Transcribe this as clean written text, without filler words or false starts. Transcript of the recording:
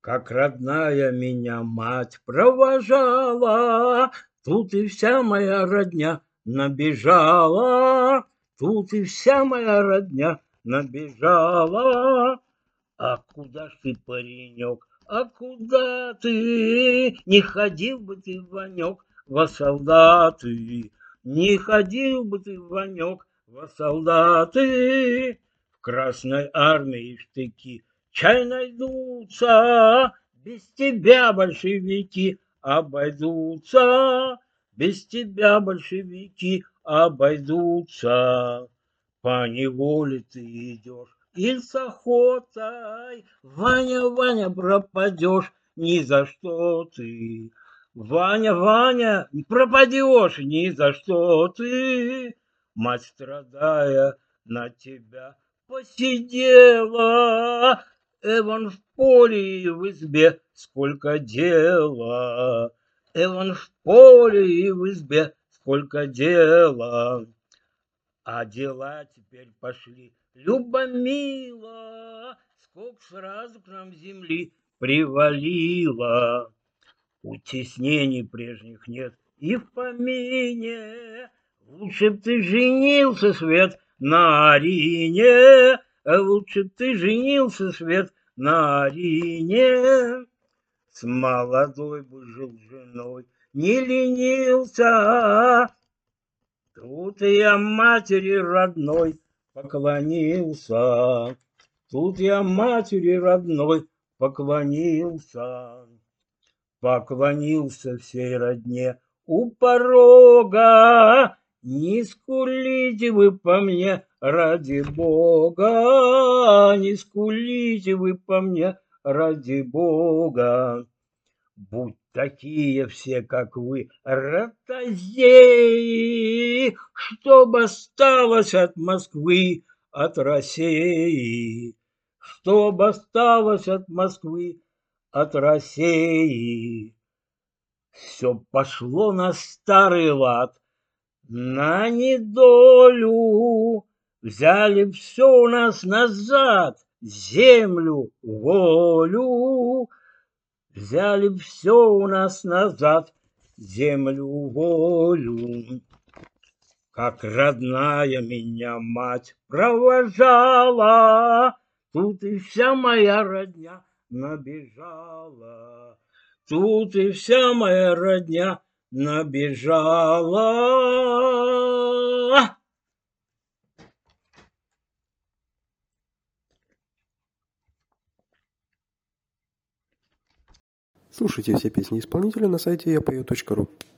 Как родная меня мать провожала, тут и вся моя родня набежала, тут и вся моя родня набежала. А куда ж ты, паренек, а куда ты? Не ходил бы ты, Ванек, во солдаты, не ходил бы ты, Ванек, во солдаты. В Красной армии штыки чай найдутся, без тебя большевики обойдутся, без тебя большевики обойдутся. По неволе ты идешь или с охотой, Ваня, Ваня, пропадешь ни за что ты. Ваня, Ваня, пропадешь ни за что ты. Мать, страдая, на тебя посидела. Эван в поле и в избе сколько дела. Эван в поле и в избе сколько дела. А дела теперь пошли любомило, сколько сразу к нам земли привалило. Утеснений прежних нет и в помине. Лучше б ты женился, Свет, на Арине. Лучше б ты женился, Свет, на Арине. С молодой бы жил с женой, не ленился. Тут я матери родной поклонился, тут я матери родной поклонился, поклонился всей родне у порога. Не скулите вы по мне, ради Бога, не скулите вы по мне, ради Бога. Будь такие все, как вы, ротозеи, чтоб осталось от Москвы, от России, чтоб осталось от Москвы, от России. Все пошло на старый лад, на недолю, взяли все у нас назад, землю, волю. Взяли все у нас назад, землю, волю. Как родная меня мать провожала, тут и вся моя родня набежала, тут и вся моя родня набежала. Слушайте все песни исполнителя на сайте yapeo.ru.